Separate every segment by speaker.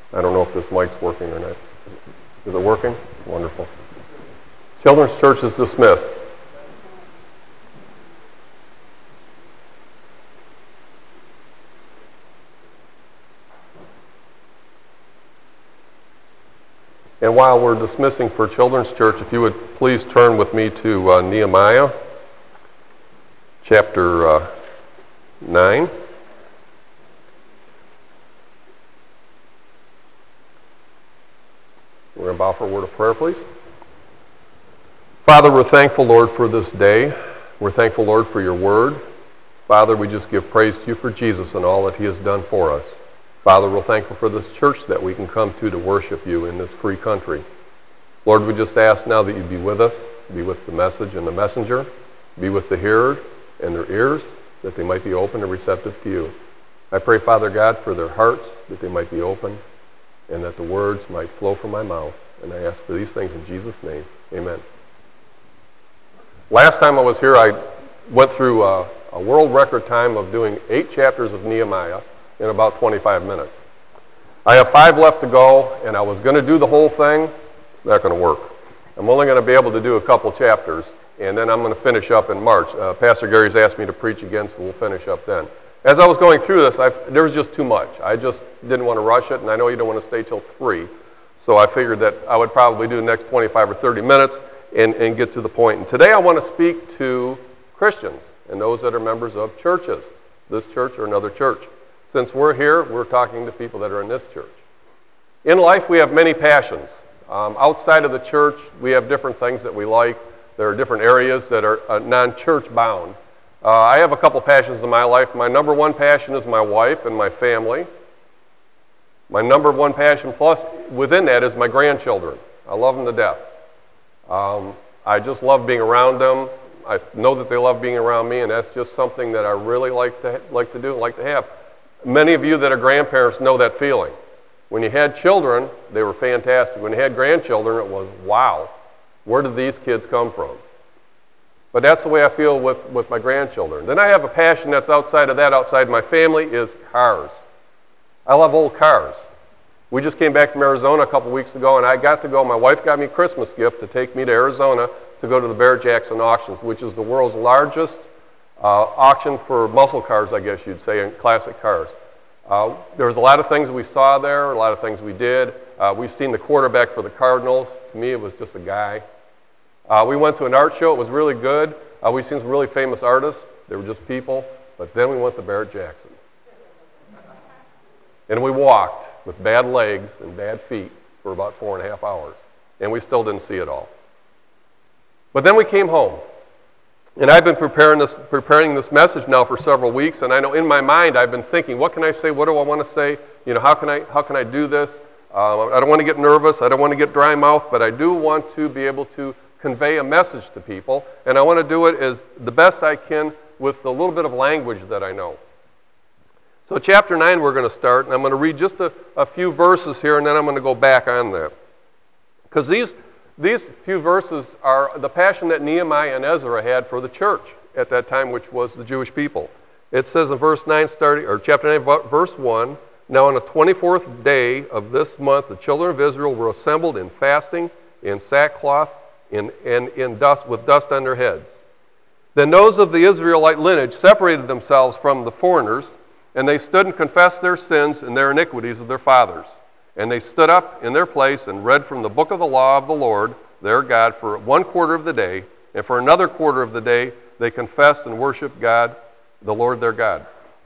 Speaker 1: I don't know if this mic's working or not. Is it working? Wonderful. Children's Church is dismissed. And while we're dismissing for Children's Church, if you would please turn with me to Nehemiah chapter 9. We're going to bow for a word of prayer, please. Father, we're thankful, Lord, for this day. We're thankful, Lord, for your word. Father, we just give praise to you for Jesus and all that he has done for us. Father, we're thankful for this church that we can come to worship you in this free country. Lord, we just ask now that you be with us, be with the message and the messenger, be with the hearer and their ears, that they might be open and receptive to you. I pray, Father God, for their hearts, that they might be open, and that the words might flow from my mouth. And I ask for these things in Jesus' name. Amen. Last time I was here, I went through a world record time of doing 8 chapters of Nehemiah in about 25 minutes. I have 5 left to go, and I was going to do the whole thing. It's not going to work. I'm only going to be able to do a couple chapters, and then I'm going to finish up in March. Pastor Gary's asked me to preach again, so we'll finish up then. As I was going through this, there was just too much. I just didn't want to rush it, and I know you don't want to stay till 3, so I figured that I would probably do the next 25 or 30 minutes and get to the point. And today I want to speak to Christians and those that are members of churches, this church or another church. Since we're here, we're talking to people that are in this church. In life, we have many passions. Outside of the church, we have different things that we like. There are different areas that are non-church bound. I have a couple passions in my life. My number one passion is my wife and my family. My number one passion plus within that is my grandchildren. I love them to death. I just love being around them. I know that they love being around me, and that's just something that I really like to do and like to have. Many of you that are grandparents know that feeling. When you had children, they were fantastic. When you had grandchildren, it was, wow, where did these kids come from? But that's the way I feel with my grandchildren. Then I have a passion that's outside of that, outside my family, is cars. I love old cars. We just came back from Arizona a couple weeks ago, and I got to go. My wife got me a Christmas gift to take me to Arizona to go to the Barrett-Jackson Auctions, which is the world's largest auction for muscle cars, I guess you'd say, and classic cars. There was a lot of things we saw there, a lot of things we did. We've seen the quarterback for the Cardinals. To me, it was just a guy. We went to an art show. It was really good. We've seen some really famous artists. They were just people. But then we went to Barrett-Jackson. And we walked with bad legs and bad feet for about 4.5 hours. And we still didn't see it all. But then we came home. And I've been preparing this message now for several weeks. And I know in my mind I've been thinking, what can I say? What do I want to say? You know, how can I do this? I don't want to get nervous. I don't want to get dry mouth. But I do want to be able to convey a message to people, and I want to do it as the best I can with the little bit of language that I know. So chapter 9 we're going to start, and I'm going to read just a few verses here, and then I'm going to go back on that. Because these few verses are the passion that Nehemiah and Ezra had for the church at that time, which was the Jewish people. It says in chapter 9, verse 1, "Now on the 24th day of this month, the children of Israel were assembled in fasting, in sackcloth, and in dust, with dust on their heads. Then those of the Israelite lineage separated themselves from the foreigners, and they stood and confessed their sins and their iniquities of their fathers. And they stood up in their place and read from the book of the law of the Lord, their God, for 1/4 of the day, and for another 1/4 of the day they confessed and worshiped God, the Lord their God."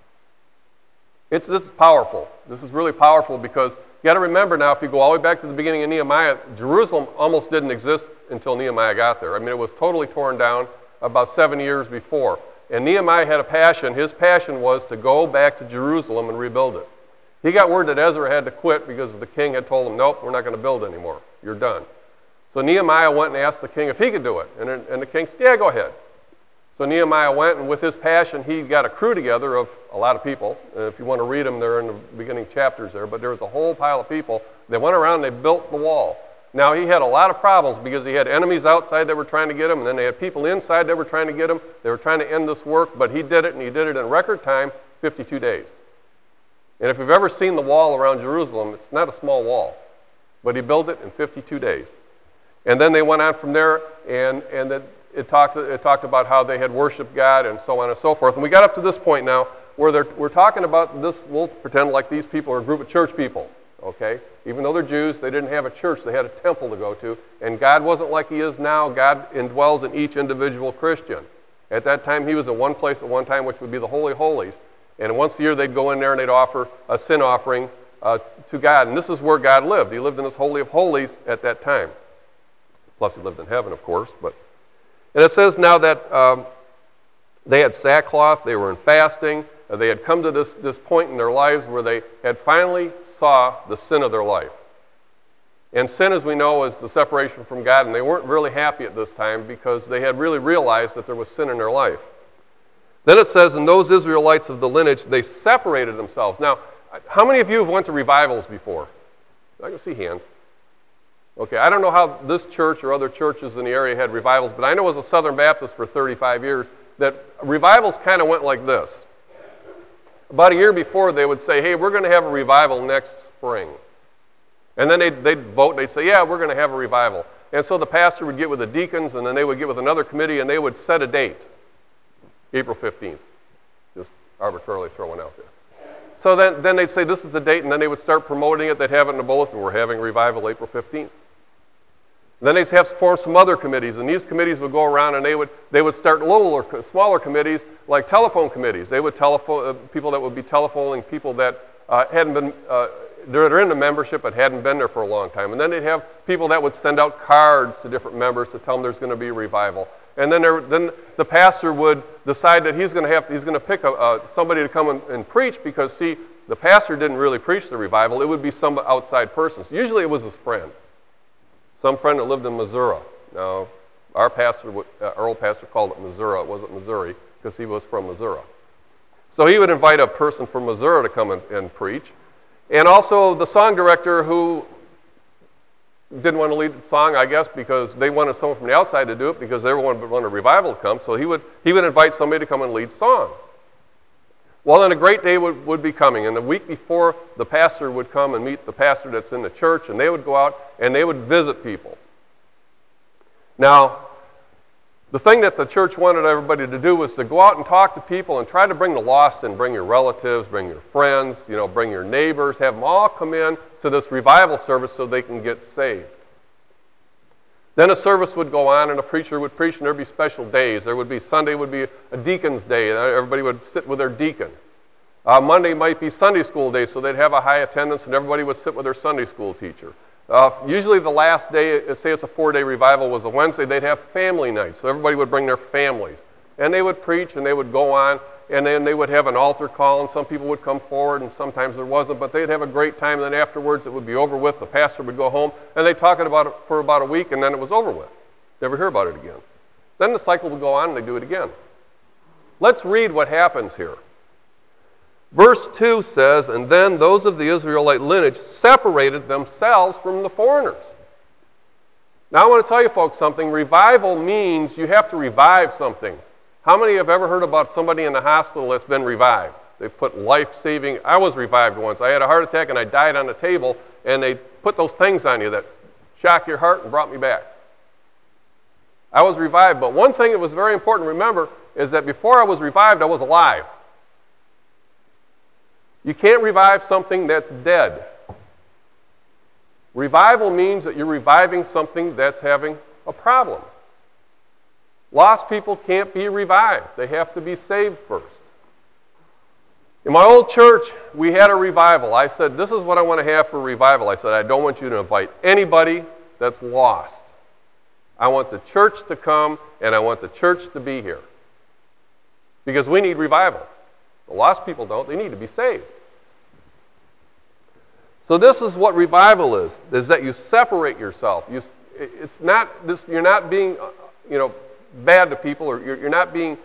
Speaker 1: This is powerful. This is really powerful because you got to remember now, if you go all the way back to the beginning of Nehemiah, Jerusalem almost didn't exist until Nehemiah got there. I mean, it was totally torn down about 7 years before. And Nehemiah had a passion. His passion was to go back to Jerusalem and rebuild it. He got word that Ezra had to quit because the king had told him, nope, we're not going to build anymore. You're done. So Nehemiah went and asked the king if he could do it. And the king said, yeah, go ahead. So Nehemiah went, and with his passion, he got a crew together of a lot of people. And if you want to read them, they're in the beginning chapters there. But there was a whole pile of people. They went around and they built the wall. Now, he had a lot of problems because he had enemies outside that were trying to get him, and then they had people inside that were trying to get him. They were trying to end this work, but he did it, and he did it in record time, 52 days. And if you've ever seen the wall around Jerusalem, it's not a small wall. But he built it in 52 days. And then they went on from there, and it talked about how they had worshiped God and so on and so forth. And we got up to this point now where we're talking about this. We'll pretend like these people are a group of church people, okay? Even though they're Jews, they didn't have a church. They had a temple to go to. And God wasn't like he is now. God indwells in each individual Christian. At that time, he was in one place at one time, which would be the Holy of Holies. And once a year, they'd go in there and they'd offer a sin offering to God. And this is where God lived. He lived in this Holy of Holies at that time. Plus, he lived in heaven, of course. And it says now that they had sackcloth, they were in fasting, they had come to this point in their lives where they had finally saw the sin of their life. And sin, as we know, is the separation from God, and they weren't really happy at this time because they had really realized that there was sin in their life. Then it says, and those Israelites of the lineage, they separated themselves. Now, how many of you have went to revivals before? I can see hands. Okay, I don't know how this church or other churches in the area had revivals, but I know as a Southern Baptist for 35 years that revivals kind of went like this. About a year before, they would say, hey, we're going to have a revival next spring. And then they'd vote, and they'd say, yeah, we're going to have a revival. And so the pastor would get with the deacons, and then they would get with another committee, and they would set a date, April 15th, just arbitrarily throwing out there. So then they'd say, this is the date, and then they would start promoting it. They'd have it in the bulletin, we're having revival April 15th. Then they'd have to form some other committees, and these committees would go around, and they would start little or smaller committees, like telephone committees. They would telephone people that would be telephoning people that hadn't been, they're in the membership but hadn't been there for a long time. And then they'd have people that would send out cards to different members to tell them there's going to be a revival. And then the pastor would decide that he's going to pick somebody to come and preach because, see, the pastor didn't really preach the revival. It would be some outside person. So usually it was his friend. Some friend that lived in Missouri. Now, our old pastor called it Missouri. It wasn't Missouri because he was from Missouri. So he would invite a person from Missouri to come and preach. And also the song director who didn't want to lead the song, I guess, because they wanted someone from the outside to do it because everyone wanted a revival to come. So he would invite somebody to come and lead song. Well, then a great day would be coming, and the week before, the pastor would come and meet the pastor that's in the church, and they would go out and they would visit people. Now, the thing that the church wanted everybody to do was to go out and talk to people and try to bring the lost in, bring your relatives, bring your friends, bring your neighbors, have them all come in to this revival service so they can get saved. Then a service would go on and a preacher would preach, and there would be special days. Sunday would be a deacon's day, and everybody would sit with their deacon. Monday might be Sunday school day, so they'd have a high attendance, and everybody would sit with their Sunday school teacher. Usually the last day, say it's a 4-day revival, was a Wednesday, they'd have family night, so everybody would bring their families. And they would preach, and they would go on, and then they would have an altar call, and some people would come forward, and sometimes there wasn't, but they'd have a great time, and then afterwards it would be over with. The pastor would go home, and they'd talk about it for about a week, and then it was over with. Never hear about it again. Then the cycle would go on, and they'd do it again. Let's read what happens here. Verse 2 says, and then those of the Israelite lineage separated themselves from the foreigners. Now I want to tell you folks something. Revival means you have to revive something. How many have ever heard about somebody in the hospital that's been revived? They put life-saving. I was revived once. I had a heart attack and I died on the table, and they put those things on you that shock your heart and brought me back. I was revived, but one thing that was very important to remember is that before I was revived, I was alive. You can't revive something that's dead. Revival means that you're reviving something that's having a problem. Lost people can't be revived. They have to be saved first. In my old church, we had a revival. I said, this is what I want to have for revival. I said, I don't want you to invite anybody that's lost. I want the church to come, and I want the church to be here. Because we need revival. The lost people don't. They need to be saved. So this is what revival is that you separate yourself. It's not this. You're not being, bad to people, or you're not being,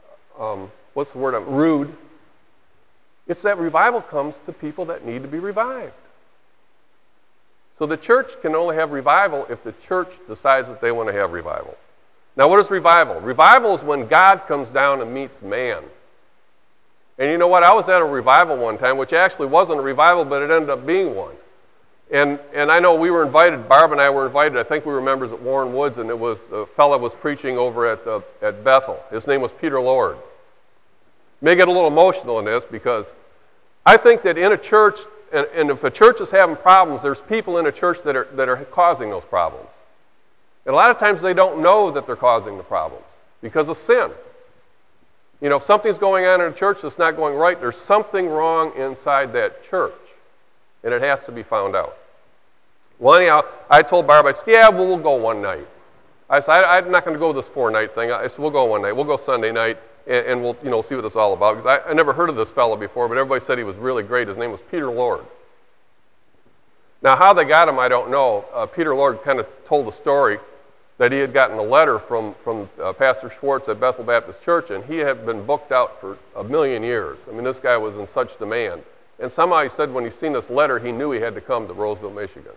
Speaker 1: rude. It's that revival comes to people that need to be revived. So the church can only have revival if the church decides that they want to have revival. Now, what is revival? Revival is when God comes down and meets man. And you know what? I was at a revival one time, which actually wasn't a revival, but it ended up being one. And I know we were invited, Barb and I were invited, I think we were members at Warren Woods, and it was a fellow was preaching over at Bethel. His name was Peter Lord. May get a little emotional in this because I think that in a church, and if a church is having problems, there's people in a church that are causing those problems. And a lot of times they don't know that they're causing the problems because of sin. You know, if something's going on in a church that's not going right, there's something wrong inside that church, and it has to be found out. Well, anyhow, I told Barb, I said, yeah, we'll go one night. I said, I'm not going to go this 4-night thing. I said, we'll go one night. We'll go Sunday night, and we'll see what it's all about. Because I never heard of this fellow before, but everybody said he was really great. His name was Peter Lord. Now, how they got him, I don't know. Peter Lord kind of told the story that he had gotten a letter from Pastor Schwartz at Bethel Baptist Church, and he had been booked out for 1,000,000 years. I mean, this guy was in such demand. And somehow he said when he seen this letter, he knew he had to come to Roseville, Michigan.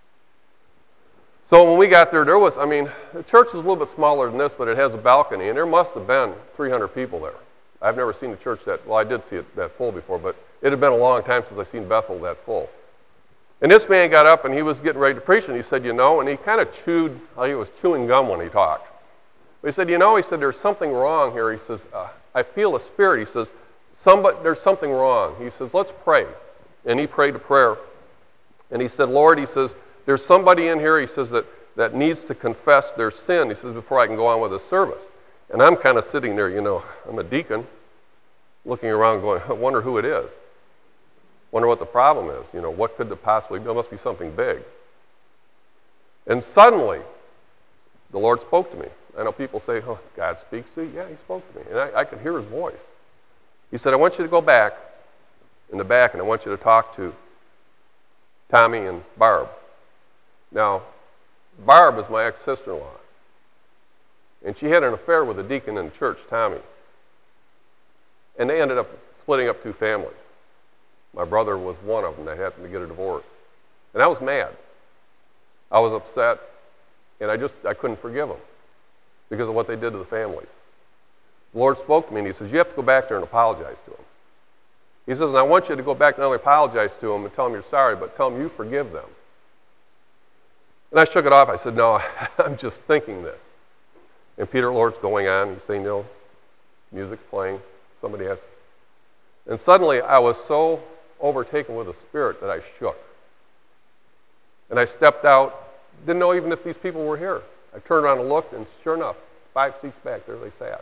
Speaker 1: So when we got there, the church is a little bit smaller than this, but it has a balcony, and there must have been 300 people there. I've never seen a church I did see it that full before, but it had been a long time since I've seen Bethel that full. And this man got up, and he was getting ready to preach, and he said, and he kind of he was chewing gum when he talked. But he said, there's something wrong here. He says, I feel a spirit. He says, there's something wrong. He says, let's pray. And he prayed a prayer. And he said, Lord, he says, there's somebody in here, he says, that needs to confess their sin, he says, before I can go on with the service. And I'm kind of sitting there, I'm a deacon, looking around going, I wonder who it is. Wonder what the problem is. What could it possibly be? There must be something big. And suddenly, the Lord spoke to me. I know people say, oh, God speaks to you. Yeah, he spoke to me. And I could hear his voice. He said, I want you to go back in the back, and I want you to talk to Tommy and Barb. Now, Barb is my ex-sister-in-law, and she had an affair with a deacon in the church, Tommy. And they ended up splitting up 2 families. My brother was one of them that happened to get a divorce. And I was mad. I was upset, and I couldn't forgive them because of what they did to the families. The Lord spoke to me, and he says, you have to go back there and apologize to them. He says, and I want you to go back and not only apologize to them and tell them you're sorry, but tell them you forgive them. And I shook it off. I said, no, I'm just thinking this. And Peter Lord's going on. He's saying, music's playing. Somebody has. And suddenly I was so overtaken with the Spirit that I shook. And I stepped out. Didn't know even if these people were here. I turned around and looked, and sure enough, 5 seats back there they sat.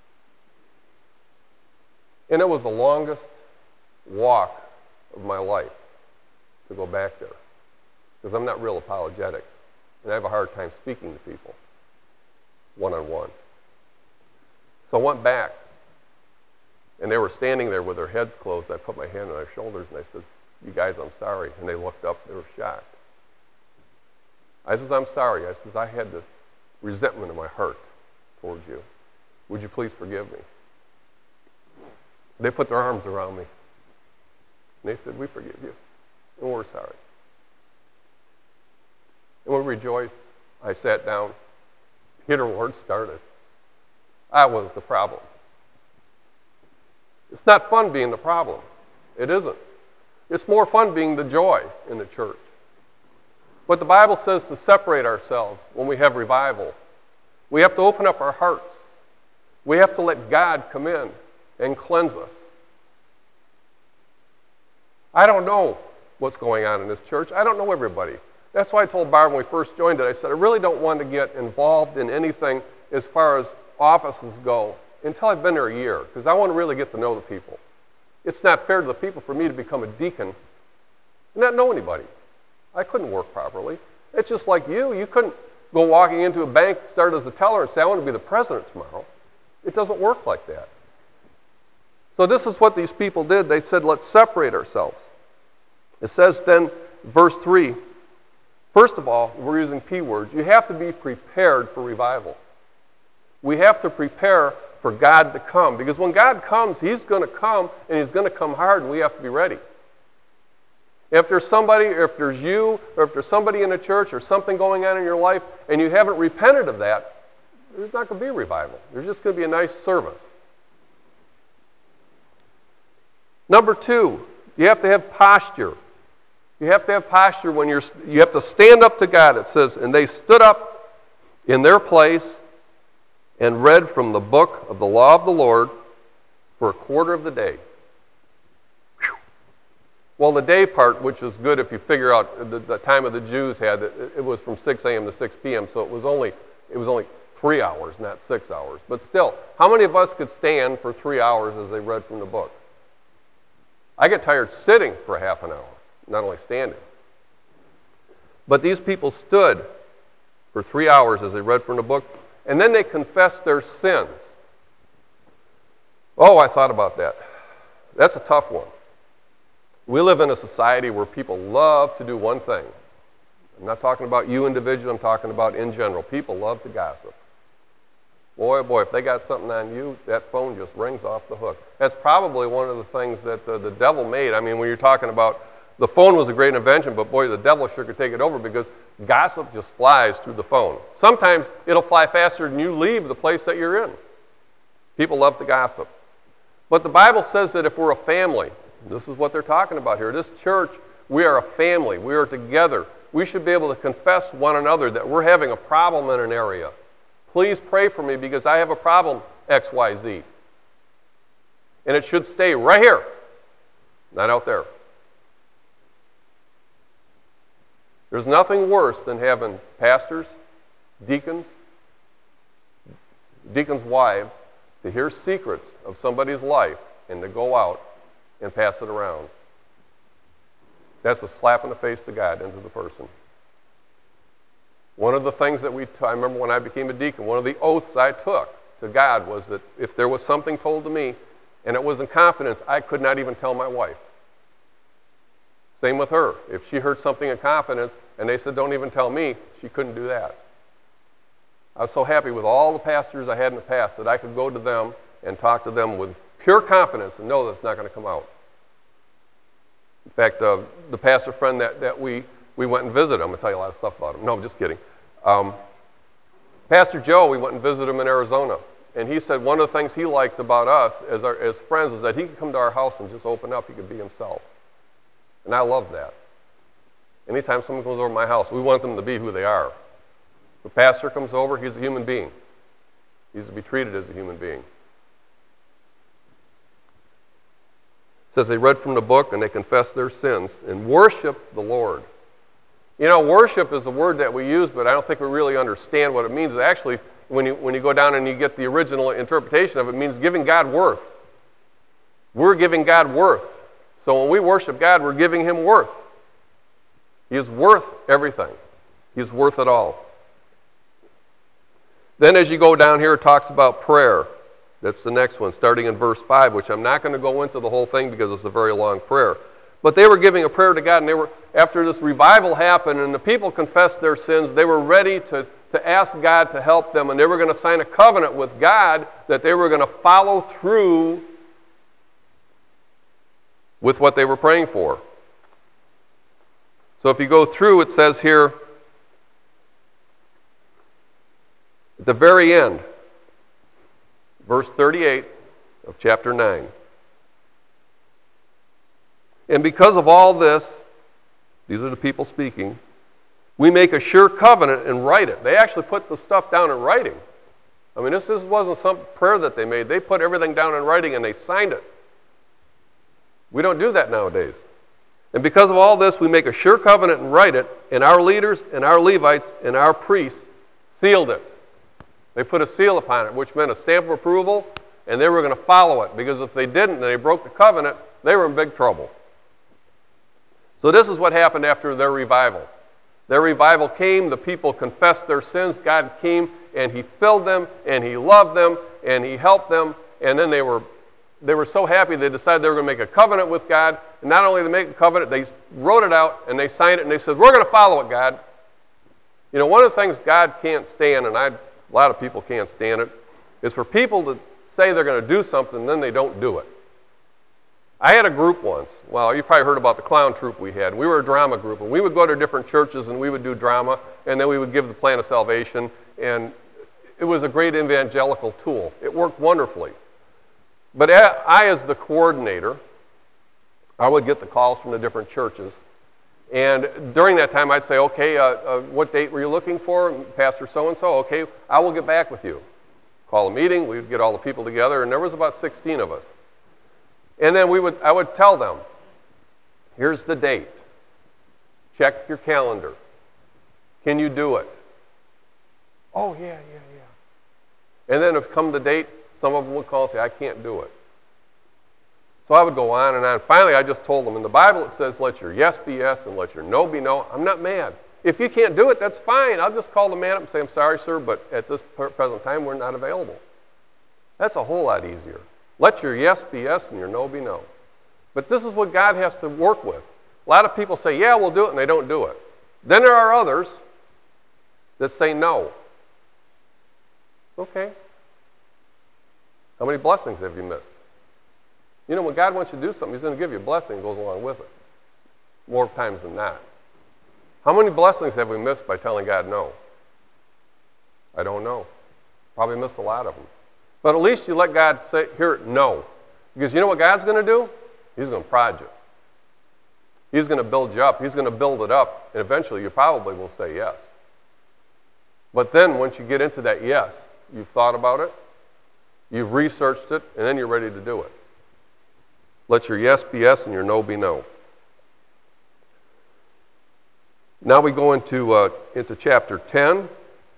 Speaker 1: And it was the longest walk of my life to go back there. Because I'm not real apologetic. And I have a hard time speaking to people one-on-one. So I went back. And they were standing there with their heads closed. I put my hand on their shoulders and I said, you guys, I'm sorry. And they looked up. They were shocked. I says, I'm sorry. I says, I had this resentment in my heart towards you. Would you please forgive me? They put their arms around me. And they said, we forgive you. And we're sorry. And we rejoiced. I sat down. Peter Lord started. I was the problem. It's not fun being the problem. It isn't. It's more fun being the joy in the church. But the Bible says to separate ourselves when we have revival. We have to open up our hearts. We have to let God come in and cleanse us. I don't know what's going on in this church. I don't know everybody. That's why I told Barb when we first joined it, I said, I really don't want to get involved in anything as far as offices go until I've been there a year, because I want to really get to know the people. It's not fair to the people for me to become a deacon and not know anybody. I couldn't work properly. It's just like you. You couldn't go walking into a bank, start as a teller, and say, I want to be the president tomorrow. It doesn't work like that. So this is what these people did. They said, let's separate ourselves. It says then, verse 3, first of all, we're using P words. You have to be prepared for revival. We have to prepare for God to come. Because when God comes, he's going to come, and he's going to come hard, and we have to be ready. If there's somebody, or if there's you, or if there's somebody in a church, or something going on in your life, and you haven't repented of that, there's not going to be a revival. There's just going to be a nice service. Number 2, you have to have posture. You have to have posture when you have to stand up to God. It says, and they stood up in their place and read from the book of the law of the Lord for a quarter of the day. Whew. Well, the day part, which is good if you figure out the time of the Jews had, it was from 6 a.m. to 6 p.m., so it was only 3 hours, not 6 hours. But still, how many of us could stand for 3 hours as they read from the book? I get tired sitting for half an hour, not only standing. But these people stood for 3 hours as they read from the book, and then they confessed their sins. Oh, I thought about that. That's a tough one. We live in a society where people love to do one thing. I'm not talking about you individually, I'm talking about in general. People love to gossip. Boy, oh boy, if they got something on you, that phone just rings off the hook. That's probably one of the things that the devil made. I mean, when you're talking about, the phone was a great invention, but boy, the devil sure could take it over because gossip just flies through the phone. Sometimes it'll fly faster than you leave the place that you're in. People love to gossip. But the Bible says that if we're a family, this is what they're talking about here. This church, we are a family. We are together. We should be able to confess one another that we're having a problem in an area. Please pray for me because I have a problem, XYZ. And it should stay right here, not out there. There's nothing worse than having pastors, deacons wives, to hear secrets of somebody's life and to go out and pass it around. That's a slap in the face to God and to the person. One of the things that I remember when I became a deacon, one of the oaths I took to God was that if there was something told to me and it was in confidence, I could not even tell my wife. Same with her. If she heard something in confidence and they said, don't even tell me, she couldn't do that. I was so happy with all the pastors I had in the past that I could go to them and talk to them with pure confidence and know that it's not going to come out. In fact, the pastor friend that we went and visited, I'm going to tell you a lot of stuff about him. No, I'm just kidding. Pastor Joe, we went and visited him in Arizona. And he said one of the things he liked about us as friends is that he could come to our house and just open up. He could be himself. And I love that. Anytime someone comes over to my house, we want them to be who they are. The pastor comes over, he's a human being. He's to be treated as a human being. It says they read from the book and they confessed their sins and worshiped the Lord. You know, worship is a word that we use, but I don't think we really understand what it means. Actually, when you go down and you get the original interpretation of it, it means giving God worth. We're giving God worth. So when we worship God, we're giving Him worth. He is worth everything. He's worth it all. Then as you go down here, it talks about prayer. That's the next one, starting in verse 5, which I'm not going to go into the whole thing because it's a very long prayer. But they were giving a prayer to God, and after this revival happened and the people confessed their sins, they were ready to ask God to help them, and they were going to sign a covenant with God that they were going to follow through with what they were praying for. So if you go through, it says here, at the very end, verse 38 of chapter 9. And because of all this, these are the people speaking, we make a sure covenant and write it. They actually put the stuff down in writing. I mean, this wasn't some prayer that they made. They put everything down in writing and they signed it. We don't do that nowadays. And because of all this, we make a sure covenant and write it, and our leaders and our Levites and our priests sealed it. They put a seal upon it, which meant a stamp of approval, and they were going to follow it, because if they didn't and they broke the covenant, they were in big trouble. So this is what happened after their revival. Their revival came, the people confessed their sins, God came and He filled them, and He loved them, and He helped them, and then they were so happy they decided they were going to make a covenant with God, and not only did they make a covenant, they wrote it out, and they signed it, and they said, we're going to follow it, God. You know, one of the things God can't stand, and a lot of people can't stand it, is for people to say they're going to do something, and then they don't do it. I had a group once. Well, you probably heard about the clown troupe we had. We were a drama group, and we would go to different churches, and we would do drama, and then we would give the plan of salvation, and it was a great evangelical tool. It worked wonderfully. But I, as the coordinator, I would get the calls from the different churches. And during that time, I'd say, okay, what date were you looking for? Pastor so-and-so, okay, I will get back with you. Call a meeting, we would get all the people together, and there was about 16 of us. And then I would tell them, here's the date. Check your calendar. Can you do it? Oh, yeah. And then if come the date, some of them would call and say, I can't do it. So I would go on and on. Finally, I just told them, in the Bible it says, let your yes be yes and let your no be no. I'm not mad. If you can't do it, that's fine. I'll just call the man up and say, I'm sorry, sir, but at this present time, we're not available. That's a whole lot easier. Let your yes be yes and your no be no. But this is what God has to work with. A lot of people say, yeah, we'll do it, and they don't do it. Then there are others that say no. Okay. How many blessings have you missed? You know, when God wants you to do something, He's going to give you a blessing that goes along with it. More times than not. How many blessings have we missed by telling God no? I don't know. Probably missed a lot of them. But at least you let God say, here, no. Because you know what God's going to do? He's going to prod you. He's going to build you up. He's going to build it up. And eventually you probably will say yes. But then once you get into that yes, you've thought about it, you've researched it, and then you're ready to do it. Let your yes be yes and your no be no. Now we go into chapter 10.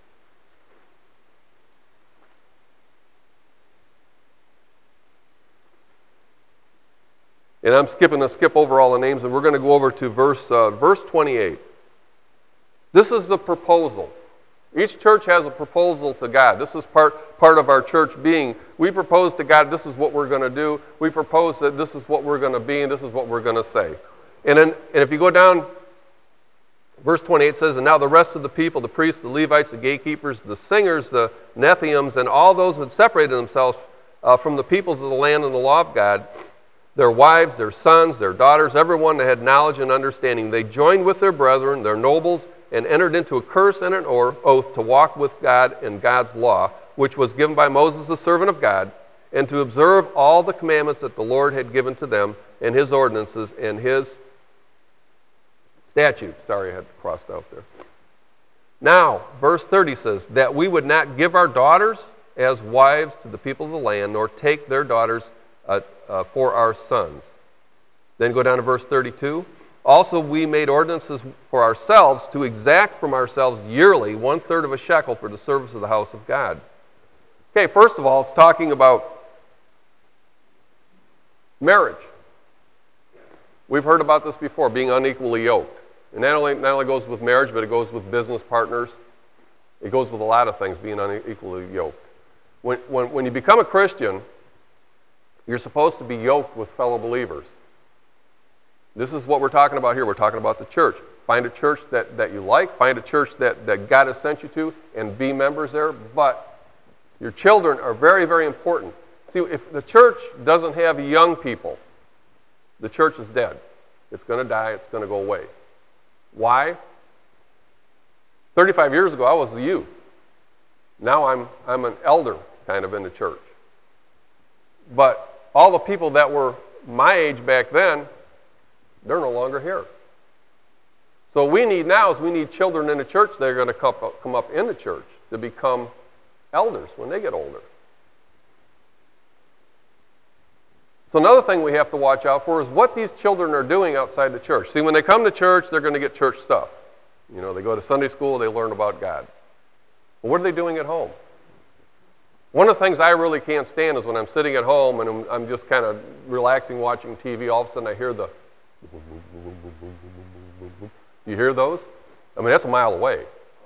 Speaker 1: And I'm going to skip over all the names, and we're going to go over to verse 28. This is the proposal. Each church has a proposal to God. This is part of our church being. We propose to God, this is what we're going to do. We propose that this is what we're going to be, and this is what we're going to say. And if you go down, verse 28 says, and now the rest of the people, the priests, the Levites, the gatekeepers, the singers, the Nethiums, and all those who had separated themselves from the peoples of the land and the law of God, their wives, their sons, their daughters, everyone that had knowledge and understanding, they joined with their brethren, their nobles, and entered into a curse and an oath to walk with God in God's law, which was given by Moses, the servant of God, and to observe all the commandments that the Lord had given to them, and His ordinances and His statutes. Sorry, I had it crossed out there. Now, verse 30 says, that we would not give our daughters as wives to the people of the land, nor take their daughters for our sons. Then go down to verse 32. Also, we made ordinances for ourselves to exact from ourselves yearly 1/3 of a shekel for the service of the house of God. Okay, first of all, it's talking about marriage. We've heard about this before, being unequally yoked. And not only goes with marriage, but it goes with business partners. It goes with a lot of things, being unequally yoked. When you become a Christian, you're supposed to be yoked with fellow believers. This is what we're talking about here. We're talking about the church. Find a church that you like. Find a church that God has sent you to and be members there. But your children are very, very important. See, if the church doesn't have young people, the church is dead. It's going to die. It's going to go away. Why? 35 years ago, I was the youth. Now I'm an elder kind of in the church. But all the people that were my age back then, they're no longer here. So what we need now is we need children in the church that are going to come up in the church to become elders when they get older. So another thing we have to watch out for is what these children are doing outside the church. See, when they come to church, they're going to get church stuff. You know, they go to Sunday school, they learn about God. But what are they doing at home? One of the things I really can't stand is when I'm sitting at home and I'm just kind of relaxing, watching TV, all of a sudden I hear the... You hear those? I mean, that's a mile away.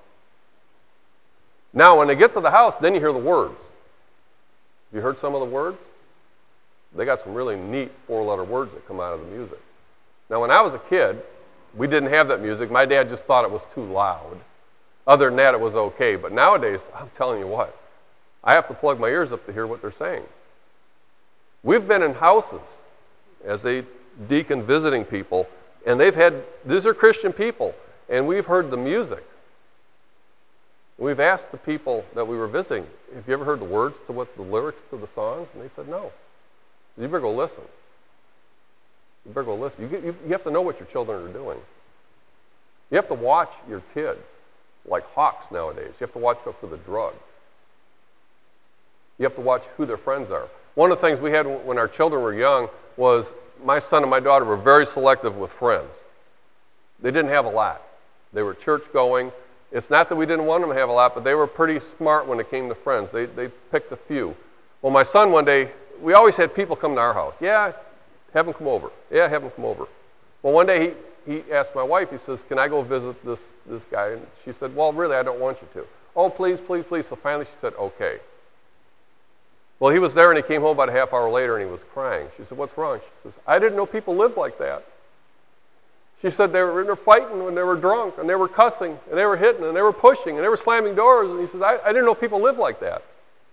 Speaker 1: Now, when they get to the house, then you hear the words. You heard some of the words? They got some really neat 4-letter words that come out of the music. Now, when I was a kid, we didn't have that music. My dad just thought it was too loud. Other than that, it was okay. But nowadays, I'm telling you what, I have to plug my ears up to hear what they're saying. We've been in houses as a deacon visiting people, and these are Christian people, and we've heard the music. We've asked the people that we were visiting, have you ever heard the words to what the lyrics to the songs? And they said no. So you better go listen. You better go listen. You have to know what your children are doing. You have to watch your kids like hawks nowadays. You have to watch out for the drugs. You have to watch who their friends are. One of the things we had when our children were young was my son and my daughter were very selective with friends. They didn't have a lot. They were church-going. It's not that we didn't want them to have a lot, but they were pretty smart when it came to friends. They picked a few. Well, my son one day, we always had people come to our house. Yeah, have them come over. Yeah, have them come over. Well, one day he asked my wife, he says, can I go visit this guy? And she said, well, really, I don't want you to. Oh, please, please, please. So finally she said, okay. Well, he was there and he came home about a half hour later and he was crying. She said, what's wrong? She says, I didn't know people lived like that. She said they were fighting when they were drunk and they were cussing and they were hitting and they were pushing and they were slamming doors. And he says, I didn't know people lived like that.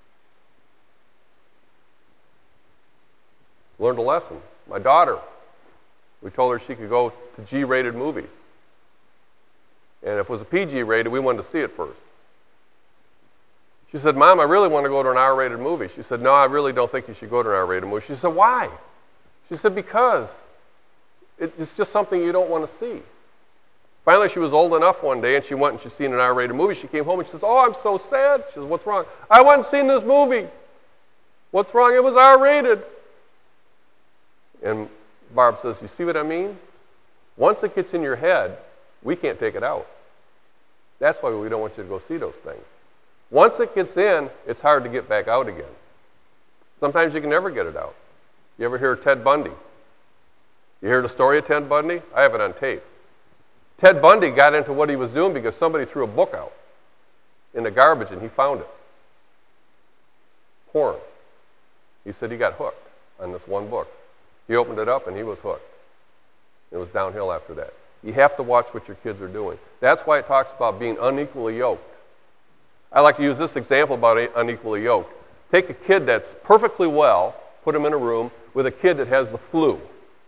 Speaker 1: Learned a lesson. My daughter, we told her she could go to G-rated movies. And if it was a PG-rated, we wanted to see it first. She said, Mom, I really want to go to an R-rated movie. She said, no, I really don't think you should go to an R-rated movie. She said, why? She said, because it's just something you don't want to see. Finally, she was old enough one day, and she went and she'd seen an R-rated movie. She came home and she says, oh, I'm so sad. She says, what's wrong? I went and seen this movie. What's wrong? It was R-rated. And Barb says, you see what I mean? Once it gets in your head, we can't take it out. That's why we don't want you to go see those things. Once it gets in, it's hard to get back out again. Sometimes you can never get it out. You ever hear of Ted Bundy? You hear the story of Ted Bundy? I have it on tape. Ted Bundy got into what he was doing because somebody threw a book out in the garbage and he found it. Porn. He said he got hooked on this one book. He opened it up and he was hooked. It was downhill after that. You have to watch what your kids are doing. That's why it talks about being unequally yoked. I like to use this example about unequally yoked. Take a kid that's perfectly well, put him in a room with a kid that has the flu.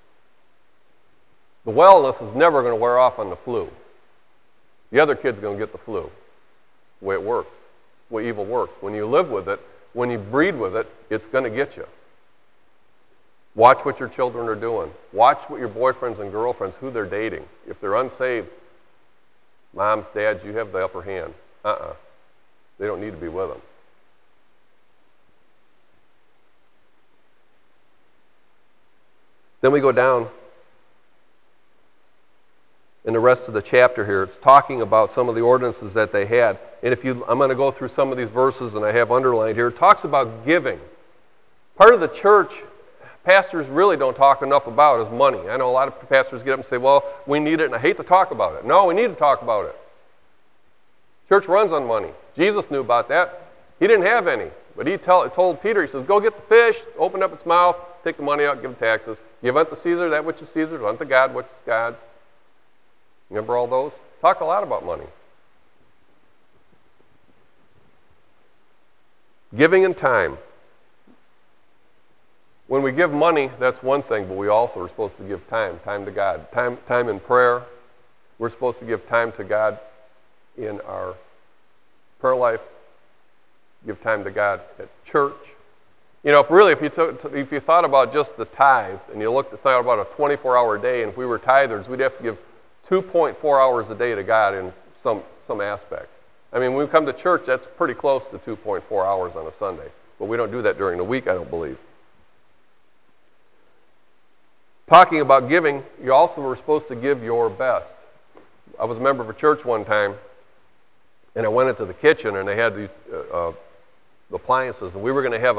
Speaker 1: The wellness is never going to wear off on the flu. The other kid's going to get the flu. The way it works. The way evil works. When you live with it, when you breed with it, it's going to get you. Watch what your children are doing. Watch what your boyfriends and girlfriends, who they're dating. If they're unsaved, moms, dads, you have the upper hand. They don't need to be with them. Then we go down in the rest of the chapter here. It's talking about some of the ordinances that they had. And I'm going to go through some of these verses, and I have underlined here. It talks about giving. Part of the church, pastors really don't talk enough about is money. I know a lot of pastors get up and say, well, we need it, and I hate to talk about it. No, we need to talk about it. Church runs on money. Jesus knew about that. He didn't have any, but he told Peter, he says, go get the fish, open up its mouth, take the money out, give taxes. Give unto Caesar that which is Caesar's, unto God which is God's. Remember all those? Talks a lot about money. Giving and time. When we give money, that's one thing, but we also are supposed to give time to God. Time in prayer. We're supposed to give time to God in our prayer life. Give time to God at church. You know, if you thought about just the tithe, and you thought about a 24-hour day, and if we were tithers, we'd have to give 2.4 hours a day to God in some aspect. I mean, when we come to church, that's pretty close to 2.4 hours on a Sunday. But we don't do that during the week, I don't believe. Talking about giving, you also were supposed to give your best. I was a member of a church one time, and I went into the kitchen, and they had these appliances, and we were going to have